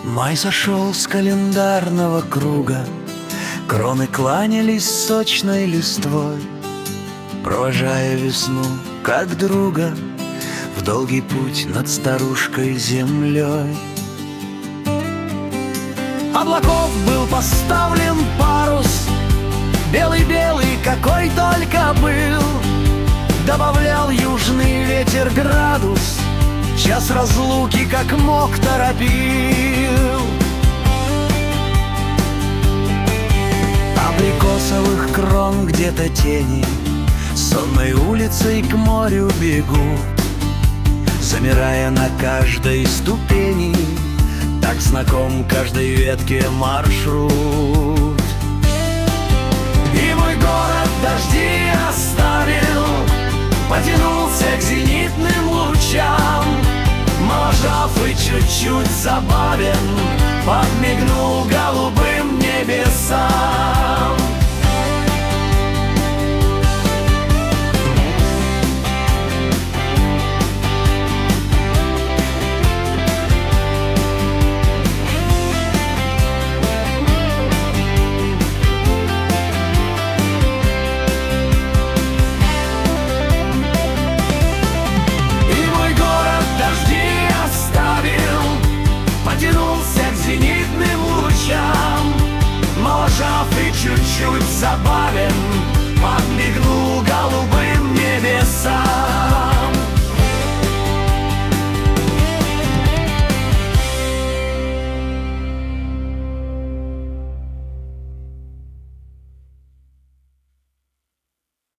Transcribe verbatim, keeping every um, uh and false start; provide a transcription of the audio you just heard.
Май сошел с календарного круга, кроны кланялись сочной листвой, провожая весну, как друга, в долгий путь над старушкой землей. Облаков был поставлен парус, белый-белый, какой только был, добавлял южный ветер градус, час разлуки как мог торопил. Абрикосовых крон где-то тени сонной улицей к морю бегут, замирая на каждой ступени, так знаком каждой ветке маршрут. И мой город дожди оставил, потянулся к зенитным лучам, моложав и чуть-чуть забавен, подмигнул голубым небесам. Моложав и чуть-чуть забавен, подмигнул